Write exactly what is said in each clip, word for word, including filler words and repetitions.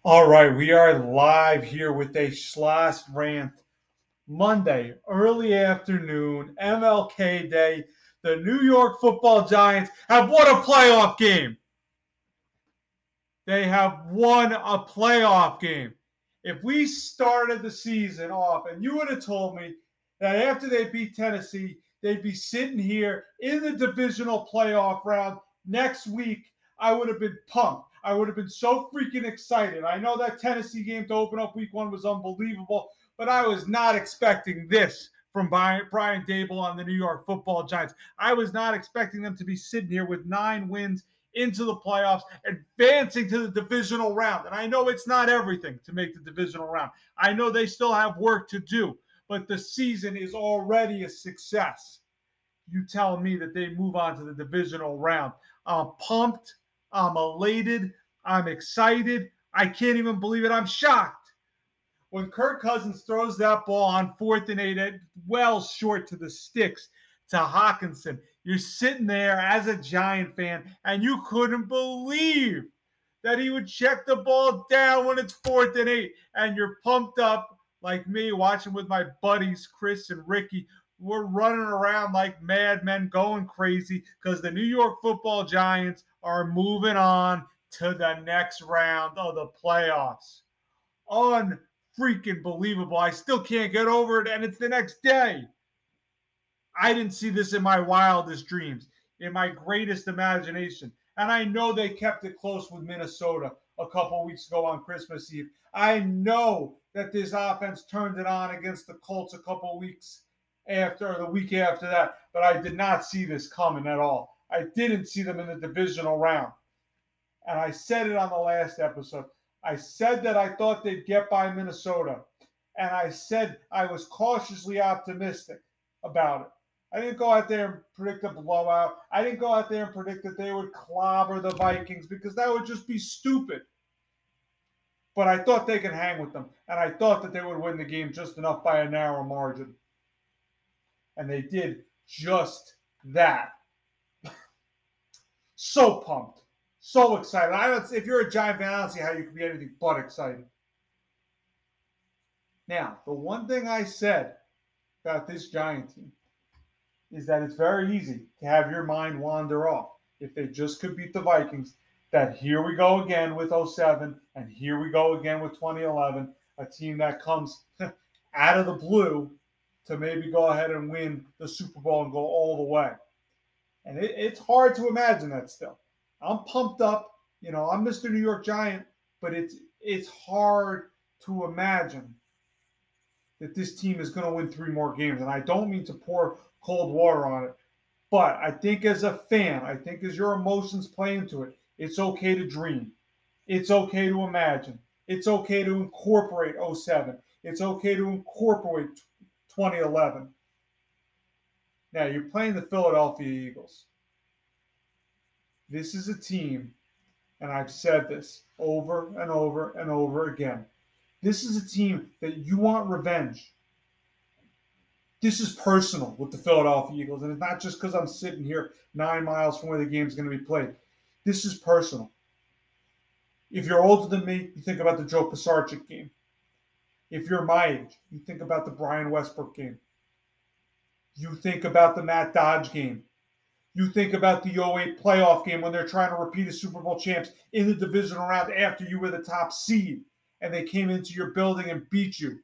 All right, we are live here with a Schloss rant. Monday, early afternoon, M L K Day. The New York Football Giants have won a playoff game. They have won a playoff game. If we started the season off and you would have told me that after they beat Tennessee, they'd be sitting here in the divisional playoff round next week, I would have been pumped. I would have been so freaking excited. I know that Tennessee game to open up week one was unbelievable, but I was not expecting this from Brian Daboll on the New York Football Giants. I was not expecting them to be sitting here with nine wins into the playoffs, advancing to the divisional round. And I know it's not everything to make the divisional round. I know they still have work to do, but the season is already a success. You tell me that they move on to the divisional round. I'm pumped. I'm elated. I'm excited. I can't even believe it. I'm shocked. When Kirk Cousins throws that ball on fourth and eight, well short to the sticks to Hockenson, you're sitting there as a Giant fan, and you couldn't believe that he would check the ball down when it's fourth and eight, and you're pumped up like me watching with my buddies, Chris and Ricky. We're running around like madmen, going crazy because the New York Football Giants are moving on to the next round of the playoffs. Unfreaking believable. I still can't get over it, and it's the next day. I didn't see this in my wildest dreams, in my greatest imagination. And I know they kept it close with Minnesota a couple weeks ago on Christmas Eve. I know that this offense turned it on against the Colts a couple weeks after, or the week after that. But I did not see this coming at all. I didn't see them in the divisional round. And I said it on the last episode. I said that I thought they'd get by Minnesota. And I said I was cautiously optimistic about it. I didn't go out there and predict a blowout. I didn't go out there and predict that they would clobber the Vikings because that would just be stupid. But I thought they could hang with them. And I thought that they would win the game just enough by a narrow margin. And they did just that. So pumped. So excited. I don't, if you're a Giant fan, I don't see how you can be anything but excited. Now, the one thing I said about this Giant team is that it's very easy to have your mind wander off. If they just could beat the Vikings, that here we go again with oh seven, and here we go again with twenty eleven, a team that comes out of the blue to maybe go ahead and win the Super Bowl and go all the way. And it, it's hard to imagine that still. I'm pumped up. You know, I'm Mister New York Giant, but it's it's hard to imagine that this team is going to win three more games. And I don't mean to pour cold water on it, but I think as a fan, I think as your emotions play into it, it's okay to dream. It's okay to imagine. It's okay to incorporate oh seven. It's okay to incorporate twenty eleven. Now, you're playing the Philadelphia Eagles. This is a team, and I've said this over and over and over again. This is a team that you want revenge. This is personal with the Philadelphia Eagles, and it's not just because I'm sitting here nine miles from where the game's going to be played. This is personal. If you're older than me, you think about the Joe Pisarcik game. If you're my age, you think about the Brian Westbrook game. You think about the Matt Dodge game. You think about the oh eight playoff game when they're trying to repeat as Super Bowl champs in the divisional round after you were the top seed and they came into your building and beat you.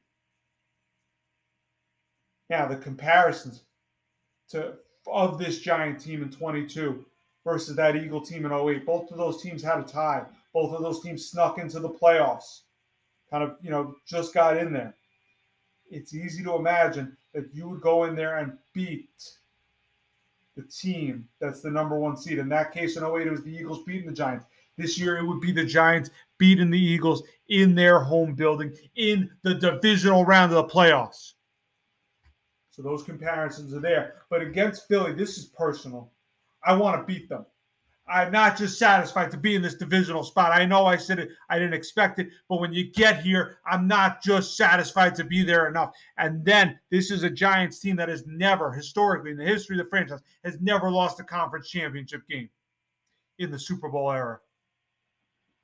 Now, the comparisons to of this Giant team in twenty-two versus that Eagle team in oh eight, both of those teams had a tie. Both of those teams snuck into the playoffs. Kind of, you know, just got in there. It's easy to imagine that you would go in there and beat the team that's the number one seed. In that case, in oh eight, it was the Eagles beating the Giants. This year, it would be the Giants beating the Eagles in their home building in the divisional round of the playoffs. So those comparisons are there. But against Philly, this is personal. I want to beat them. I'm not just satisfied to be in this divisional spot. I know I said it, I didn't expect it, but when you get here, I'm not just satisfied to be there enough. And then this is a Giants team that has never, historically, in the history of the franchise, has never lost a conference championship game in the Super Bowl era.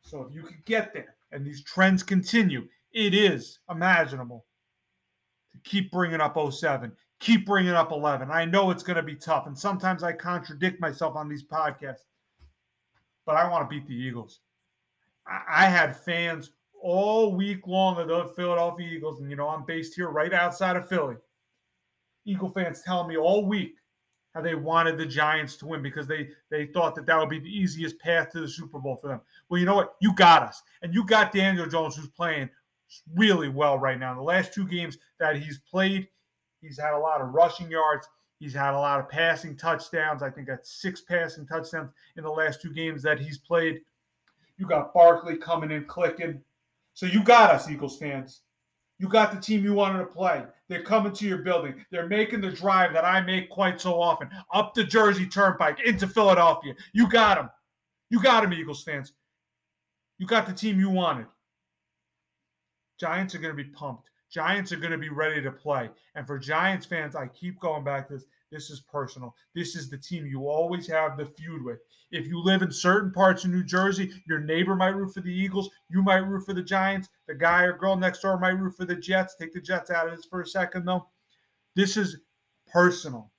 So if you could get there and these trends continue, it is imaginable to keep bringing up oh seven, keep bringing up eleven. I know it's going to be tough, and sometimes I contradict myself on these podcasts, but I want to beat the Eagles. I, I had fans all week long of the Philadelphia Eagles, and you know I'm based here right outside of Philly. Eagle fans telling me all week how they wanted the Giants to win because they they thought that that would be the easiest path to the Super Bowl for them. Well, you know what? You got us. And you got Daniel Jones, who's playing really well right now. In the last two games that he's played, he's had a lot of rushing yards. He's had a lot of passing touchdowns. I think that's six passing touchdowns in the last two games that he's played. You got Barkley coming in, clicking. So you got us, Eagles fans. You got the team you wanted to play. They're coming to your building. They're making the drive that I make quite so often, up the Jersey Turnpike into Philadelphia. You got them. You got them, Eagles fans. You got the team you wanted. Giants are going to be pumped. Giants are going to be ready to play. And for Giants fans, I keep going back to this. This is personal. This is the team you always have the feud with. If you live in certain parts of New Jersey, your neighbor might root for the Eagles. You might root for the Giants. The guy or girl next door might root for the Jets. Take the Jets out of this for a second, though. This is personal.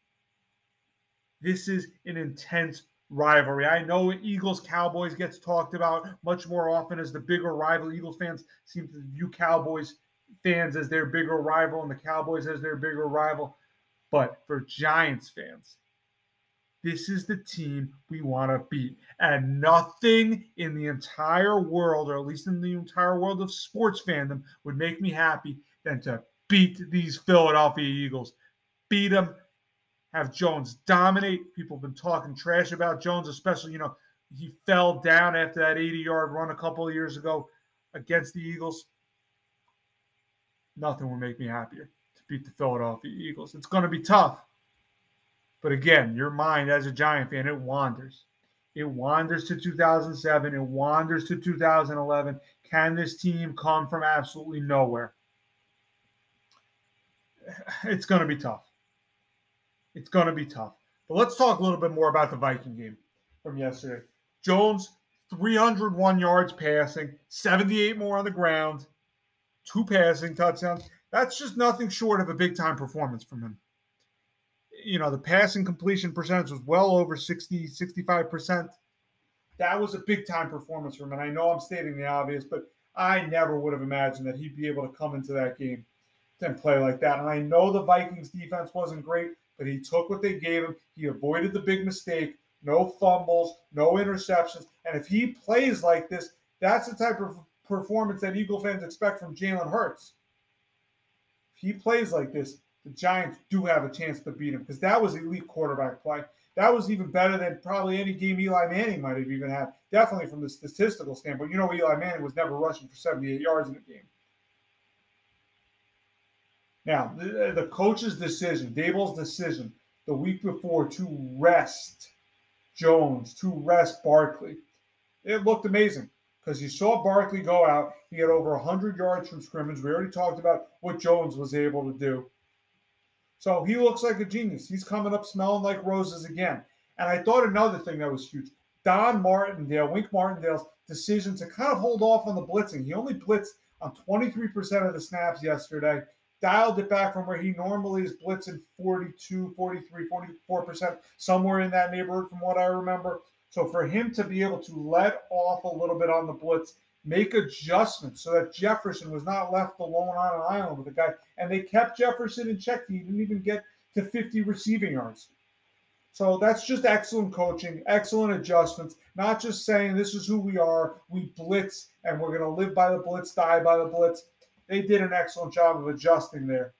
This is an intense rivalry. I know Eagles-Cowboys gets talked about much more often as the bigger rival. Eagles fans seem to view Cowboys fans as their bigger rival and the Cowboys as their bigger rival. But for Giants fans, this is the team we want to beat. And nothing in the entire world, or at least in the entire world of sports fandom, would make me happy than to beat these Philadelphia Eagles. Beat them. Have Jones dominate. People have been talking trash about Jones, especially, you know, he fell down after that eighty-yard run a couple of years ago against the Eagles. Nothing would make me happier to beat the Philadelphia Eagles. It's going to be tough. But again, your mind as a Giant fan, it wanders. It wanders to two thousand seven. It wanders to two thousand eleven. Can this team come from absolutely nowhere? It's going to be tough. It's going to be tough. But let's talk a little bit more about the Viking game from yesterday. Jones, three hundred one yards passing, seventy-eight more on the ground, two passing touchdowns. That's just nothing short of a big-time performance from him. You know, the passing completion percentage was well over sixty, sixty-five percent. That was a big-time performance from him. And I know I'm stating the obvious, but I never would have imagined that he'd be able to come into that game and play like that. And I know the Vikings defense wasn't great, but he took what they gave him. He avoided the big mistake, no fumbles, no interceptions. And if he plays like this, that's the type of performance that Eagle fans expect from Jalen Hurts. If he plays like this, the Giants do have a chance to beat him because that was elite quarterback play. That was even better than probably any game Eli Manning might have even had, definitely from the statistical standpoint. You know, Eli Manning was never rushing for seventy-eight yards in a game. Now, the, the coach's decision, Daboll's decision the week before to rest Jones, to rest Barkley, it looked amazing because you saw Barkley go out. He had over one hundred yards from scrimmage. We already talked about what Jones was able to do. So he looks like a genius. He's coming up smelling like roses again. And I thought another thing that was huge, Don Martindale, Wink Martindale's decision to kind of hold off on the blitzing. He only blitzed on twenty-three percent of the snaps yesterday. Dialed it back from where he normally is blitzing forty-two, forty-three, forty-four percent, somewhere in that neighborhood from what I remember. So for him to be able to let off a little bit on the blitz, make adjustments so that Jefferson was not left alone on an island with a guy, and they kept Jefferson in check. He didn't even get to fifty receiving yards. So that's just excellent coaching, excellent adjustments, not just saying this is who we are, we blitz, and we're going to live by the blitz, die by the blitz. They did an excellent job of adjusting there.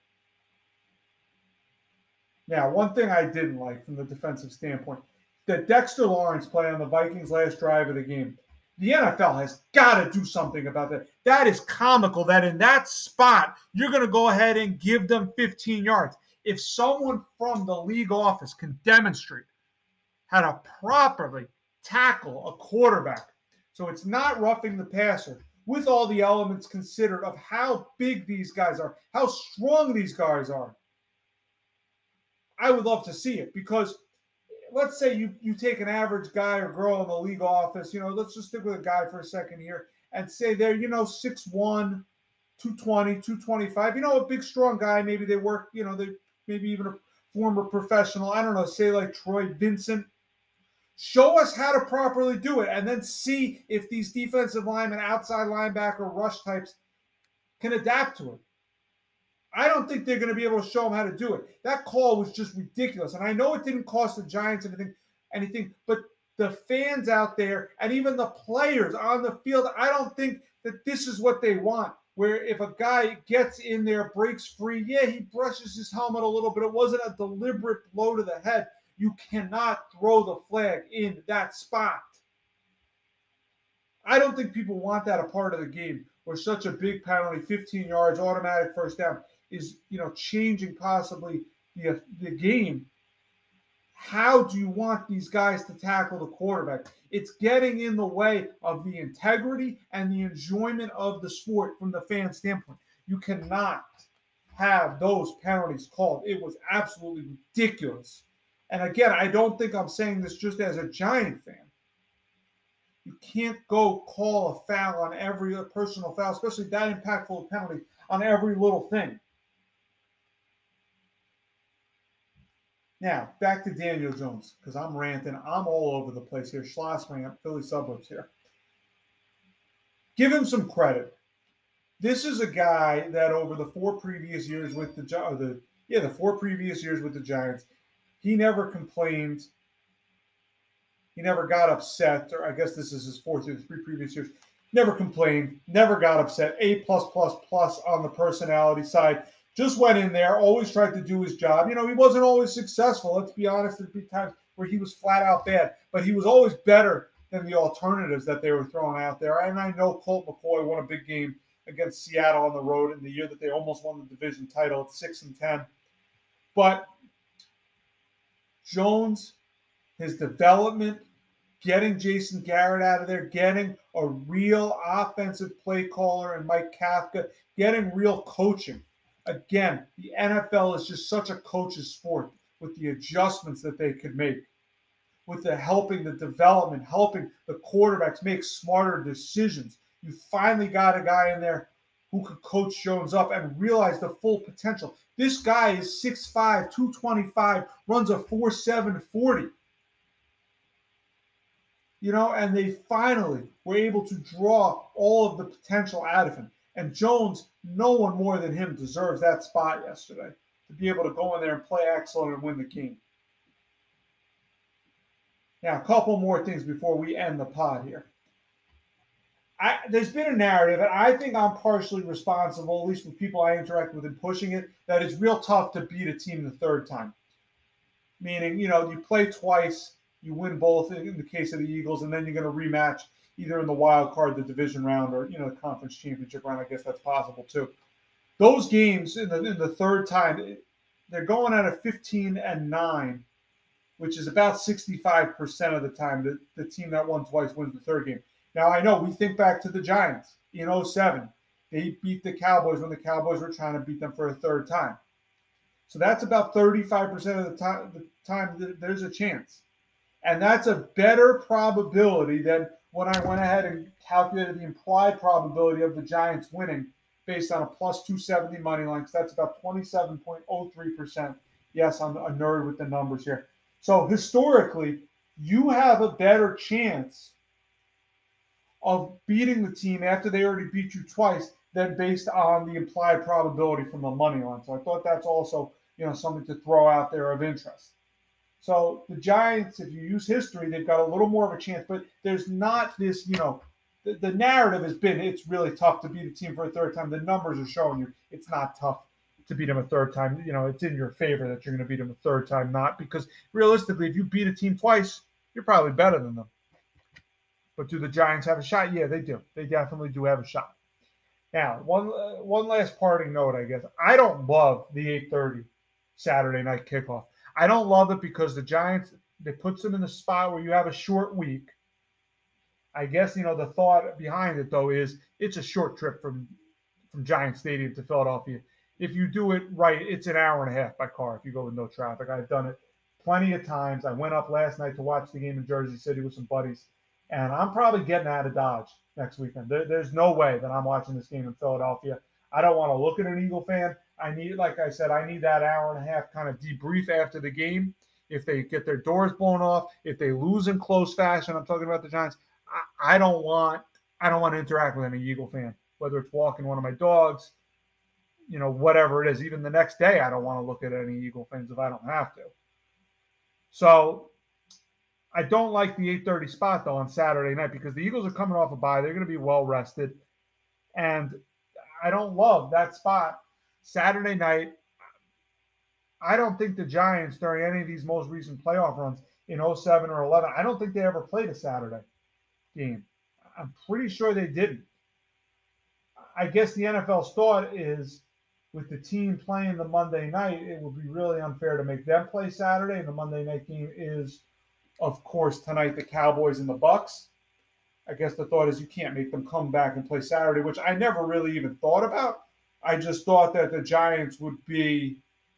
Now, one thing I didn't like from the defensive standpoint, that Dexter Lawrence play on the Vikings' last drive of the game. The N F L has got to do something about that. That is comical that in that spot, you're going to go ahead and give them fifteen yards. If someone from the league office can demonstrate how to properly tackle a quarterback, so it's not roughing the passer, with all the elements considered of how big these guys are, how strong these guys are, I would love to see it because let's say you you take an average guy or girl in the league office, you know, let's just stick with a guy for a second here, and say they're, you know, six one, two twenty, two twenty-five, you know, a big strong guy, maybe they work, you know, they maybe even a former professional, I don't know, say like Troy Vincent. Show us how to properly do it, and then see if these defensive linemen, outside linebacker, rush types can adapt to it. I don't think they're going to be able to show them how to do it. That call was just ridiculous. And I know it didn't cost the Giants anything, anything, but the fans out there and even the players on the field, I don't think that this is what they want. Where if a guy gets in there, breaks free, yeah, he brushes his helmet a little bit. It wasn't a deliberate blow to the head. You cannot throw the flag in that spot. I don't think people want that a part of the game where such a big penalty, fifteen yards, automatic first down, is, you know, changing possibly the, the game. How do you want these guys to tackle the quarterback? It's getting in the way of the integrity and the enjoyment of the sport from the fan standpoint. You cannot have those penalties called. It was absolutely ridiculous. And again, I don't think I'm saying this just as a Giant fan. You can't go call a foul on every personal foul, especially that impactful penalty, on every little thing. Now, back to Daniel Jones, because I'm ranting. I'm all over the place here. Schloss rant, Philly suburbs here. Give him some credit. This is a guy that over the four previous years with the, the yeah, the four previous years with the Giants, he never complained. He never got upset, or I guess this is his fourth year, the three previous years. Never complained, never got upset. A plus plus plus on the personality side. Just went in there, always tried to do his job. You know, he wasn't always successful. Let's be honest, there'd be times where he was flat out bad, but he was always better than the alternatives that they were throwing out there. And I know Colt McCoy won a big game against Seattle on the road in the year that they almost won the division title at six and ten. But Jones, his development, getting Jason Garrett out of there, getting a real offensive play caller and Mike Kafka, getting real coaching. Again, the N F L is just such a coach's sport with the adjustments that they could make, with the helping the development, helping the quarterbacks make smarter decisions. You finally got a guy in there who could coach Jones up and realize the full potential. This guy is six five, two twenty-five, runs a four seven forty. You know, and they finally were able to draw all of the potential out of him. And Jones, no one more than him deserves that spot yesterday to be able to go in there and play excellent and win the game. Now, a couple more things before we end the pod here. I, there's been a narrative, and I think I'm partially responsible, at least with people I interact with and pushing it, that it's real tough to beat a team the third time. Meaning, you know, you play twice, you win both in the case of the Eagles, and then you're going to rematch either in the wild card, the division round, or, you know, the conference championship round. I guess that's possible too. Those games in the in the third time, they're going at a fifteen and nine, which is about sixty-five percent of the time that the team that won twice wins the third game. Now, I know we think back to the Giants in oh seven. They beat the Cowboys when the Cowboys were trying to beat them for a third time. So that's about thirty-five percent of the time, the time that there's a chance. And that's a better probability than when I went ahead and calculated the implied probability of the Giants winning based on a plus two seventy money line, because that's about twenty-seven point oh three percent. Yes, I'm a nerd with the numbers here. So historically, you have a better chance of beating the team after they already beat you twice than based on the implied probability from the money line. So I thought that's also, you know, something to throw out there of interest. So the Giants, if you use history, they've got a little more of a chance, but there's not this, you know, the, the narrative has been it's really tough to beat a team for a third time. The numbers are showing you it's not tough to beat them a third time. You know, it's in your favor that you're going to beat them a third time, not because realistically, if you beat a team twice, you're probably better than them. But do the Giants have a shot? Yeah, they do. They definitely do have a shot. Now, one uh, one last parting note, I guess. I don't love the eight thirty Saturday night kickoff. I don't love it because the Giants, it puts them in the spot where you have a short week. I guess, you know, the thought behind it, though, is it's a short trip from, from Giant Stadium to Philadelphia. If you do it right, it's an hour and a half by car if you go with no traffic. I've done it plenty of times. I went up last night to watch the game in Jersey City with some buddies, and I'm probably getting out of Dodge next weekend. There, there's no way that I'm watching this game in Philadelphia. I don't want to look at an Eagle fan. I need, like I said, I need that hour and a half kind of debrief after the game. If they get their doors blown off, if they lose in close fashion, I'm talking about the Giants. I, I don't want, I don't want to interact with any Eagle fan, whether it's walking one of my dogs, you know, whatever it is. Even the next day, I don't want to look at any Eagle fans if I don't have to. So I don't like the eight thirty spot, though, on Saturday night because the Eagles are coming off a bye. They're going to be well rested. And I don't love that spot. Saturday night, I don't think the Giants, during any of these most recent playoff runs in oh seven or eleven, I don't think they ever played a Saturday game. I'm pretty sure they didn't. I guess the N F L's thought is with the team playing the Monday night, it would be really unfair to make them play Saturday. And the Monday night game is, of course, tonight the Cowboys and the Bucks. I guess the thought is you can't make them come back and play Saturday, which I never really even thought about. I just thought that the Giants would be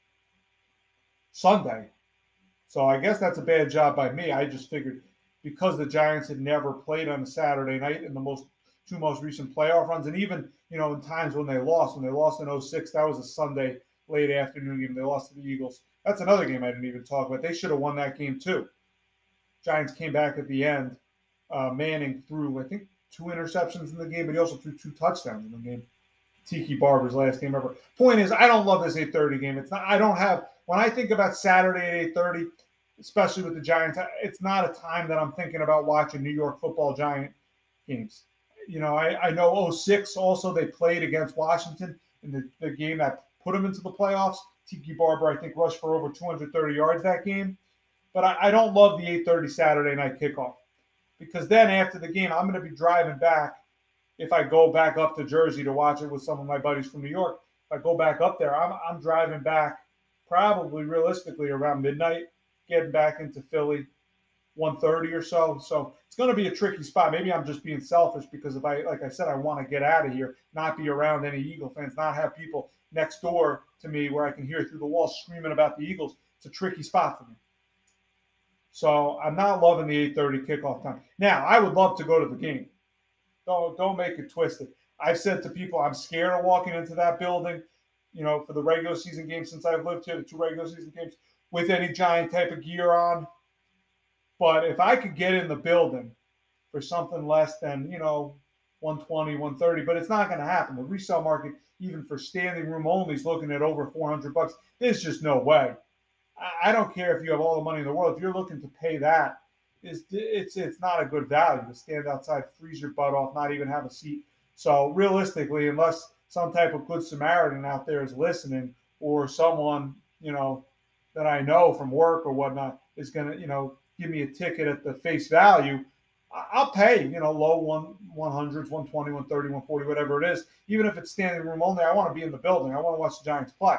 Sunday. So I guess that's a bad job by me. I just figured because the Giants had never played on a Saturday night in the most two most recent playoff runs, and even, you know, in times when they lost, when they lost in oh six, that was a Sunday late afternoon game. They lost to the Eagles. That's another game I didn't even talk about. They should have won that game too. Giants came back at the end. Uh, Manning threw, I think, two interceptions in the game, but he also threw two touchdowns in the game. Tiki Barber's last game ever. Point is, I don't love this eight thirty game. It's not. I don't have. When I think about Saturday at eight thirty, especially with the Giants, it's not a time that I'm thinking about watching New York Football Giant games. You know, I, I know oh six also they played against Washington in the, the game that put them into the playoffs. Tiki Barber, I think, rushed for over two hundred thirty yards that game. But I, I don't love the eight thirty Saturday night kickoff because then after the game, I'm going to be driving back. If I go back up to Jersey to watch it with some of my buddies from New York, if I go back up there, I'm, I'm driving back probably realistically around midnight, getting back into Philly, one thirty or so. So it's going to be a tricky spot. Maybe I'm just being selfish because if I, like I said, I want to get out of here, not be around any Eagle fans, not have people next door to me where I can hear through the wall screaming about the Eagles. It's a tricky spot for me. So I'm not loving the eight thirty kickoff time. Now, I would love to go to the game. Don't, don't make it twisted. I've said to people, I'm scared of walking into that building, you know, for the regular season games since I've lived here, the two regular season games, with any Giant type of gear on. But if I could get in the building for something less than, you know, one twenty, one thirty, but it's not going to happen. The resale market, even for standing room only, is looking at over four hundred bucks. There's just no way. I don't care if you have all the money in the world. If you're looking to pay that, it's, it's, it's not a good value to stand outside, freeze your butt off, not even have a seat. So realistically, unless some type of good Samaritan out there is listening or someone, you know, that I know from work or whatnot is going to, you know, give me a ticket at the face value, I'll pay, you know, low one, one hundreds, one twenty, one thirty, one forty, whatever it is. Even if it's standing room only, I want to be in the building. I want to watch the Giants play.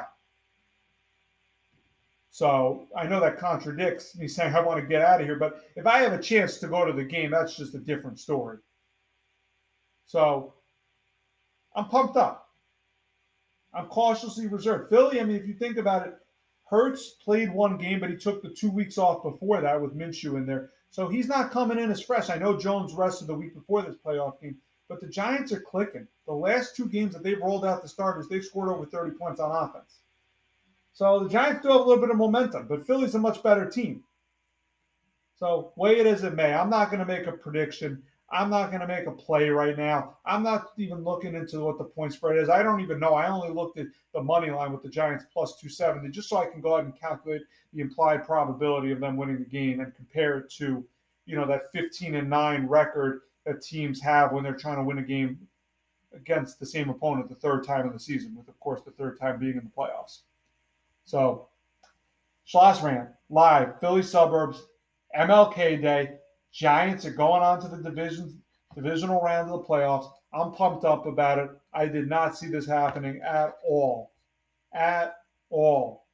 So I know that contradicts me saying I want to get out of here, but if I have a chance to go to the game, that's just a different story. So I'm pumped up. I'm cautiously reserved. Philly, I mean, if you think about it, Hurts played one game, but he took the two weeks off before that with Minshew in there. So he's not coming in as fresh. I know Jones rested the week before this playoff game, but the Giants are clicking. The last two games that they've rolled out the starters, they've scored over thirty points on offense. So the Giants do have a little bit of momentum, but Philly's a much better team. So weigh it as it may. I'm not going to make a prediction. I'm not going to make a play right now. I'm not even looking into what the point spread is. I don't even know. I only looked at the money line with the Giants plus two seventy just so I can go ahead and calculate the implied probability of them winning the game and compare it to, you know, that fifteen and nine record that teams have when they're trying to win a game against the same opponent the third time in the season, with, of course, the third time being in the playoffs. So, Schloss Rant, live, Philly suburbs, M L K Day. Giants are going on to the division, divisional round of the playoffs. I'm pumped up about it. I did not see this happening at all. At all.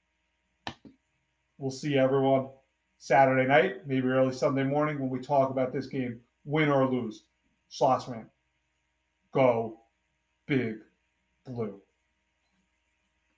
We'll see everyone Saturday night, maybe early Sunday morning when we talk about this game, win or lose. Schloss Rant. Go Big Blue.